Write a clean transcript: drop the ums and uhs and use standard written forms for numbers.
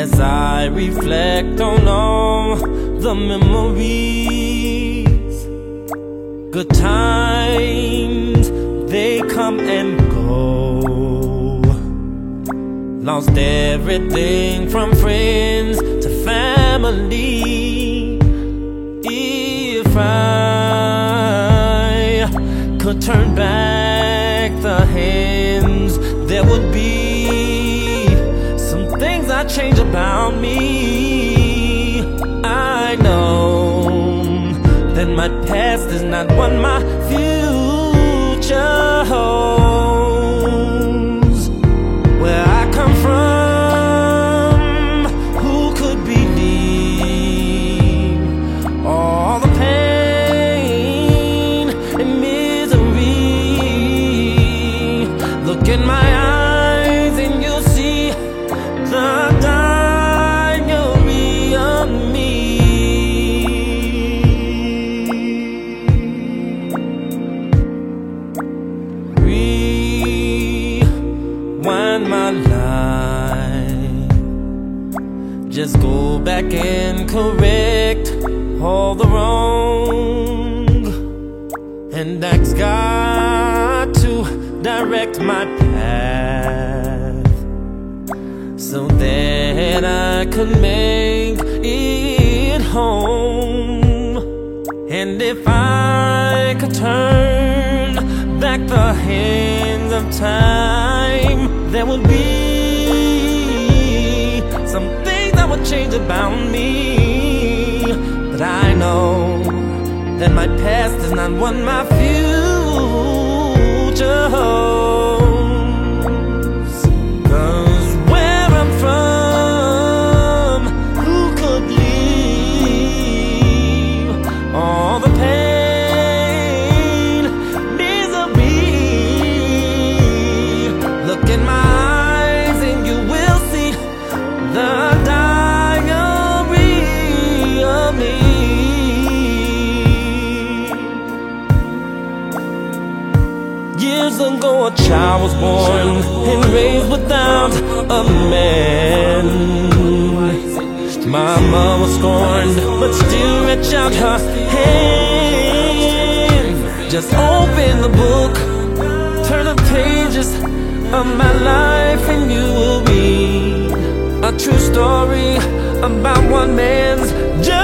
as I reflect on all the memories. Good times, they come and go. Lost everything from friends to family. If I could turn back the hands, there would be some things I'd change about me. I know that my past is not what my future holds. Where I come from, who could believe all the pain and misery? Look in my eyes and you'll see the diary of me. Rewind my life, just go back and correct all the wrong, and ask God to direct my path, so that I could make it home. And if I could turn back the hands of time, there would be some things I would change about me. But I know that my past is not what my future holds. 'Cause where I'm from, who could leave all the pain, misery? Look in my eyes and you will see the diary of me. Years ago a child was born and raised without a man. Mama was scorned, but still reached out her hand. Just open the book, turn the pages of my life, and you will read a true story about one man's journey.